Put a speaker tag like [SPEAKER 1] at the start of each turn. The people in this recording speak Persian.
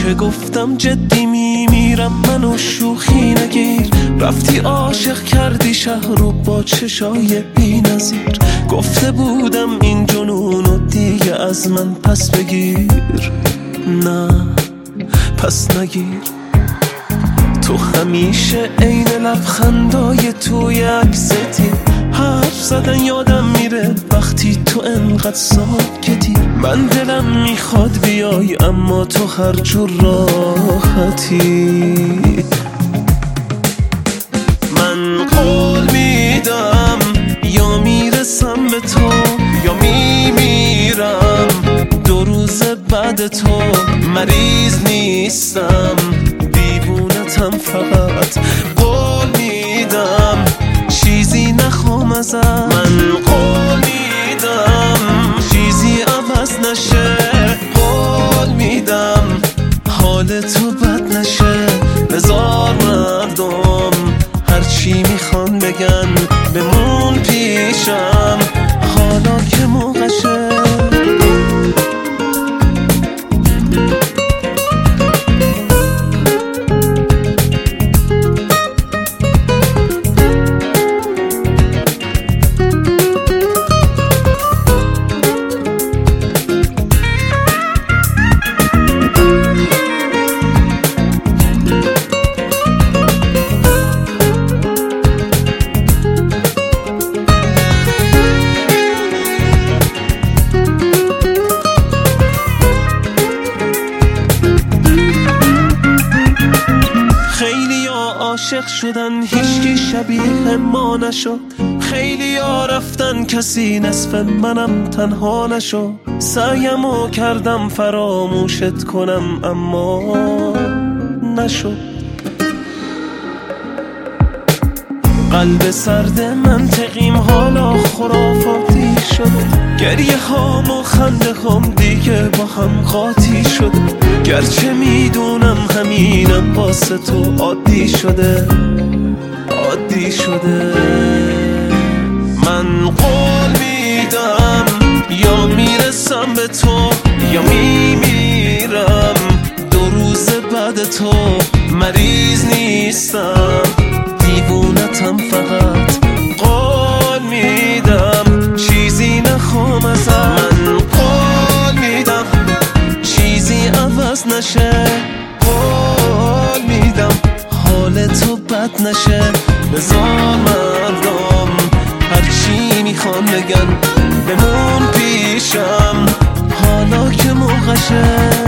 [SPEAKER 1] که گفتم جدی میمیرم منو شوخی نگیر. رفتی عاشق کردی شهر رو با چشای بی نظیر. گفته بودم این جنونو دیگه از من پس بگیر. نه پس نگیر. تو همیشه عین لبخندای توی عکستی. حرف زدن یادم میره وقتی تو انقدر ساکتی. من دلم میخواد بیای اما تو هر جور راحتی. من قول میدم یا میرسم به تو یا میمیرم. 2 روز بعد تو مریض نیستم، دیوونتم فقط. قول میدم چیزی نخوام ازت. من قول میدم چیزی عوض نشه. قول میدم حال تو بد نشه. بذار مردم هرچی میخوان بگن بمون پیشم حالا که موقعشه. عاشق شدن هیچکی شبیه ما نشد. خیلی ها رفتن کسی نصف منم تنها نشد. سعیمو کردم فراموشت کنم اما نشد. قلب سرد منطقیم حالا خرافاتی شد. گریه هام و خنده هم دیگه با هم قاطی شد. گرچه میدونم همینم واسه تو عادی شده عادی شده. من قول میدم یا میرسم به تو یا میمیرم. 2 روز بعد تو مریض نیستم، دیوونتم فقط. قول میدم چیزی نخوام ازت. من قول میدم چیزی عوض نشه. قول میدم حال تو بد نشه. بذار مردم هرچی میخوان بگن بمون پیشم حالا که موقعشه.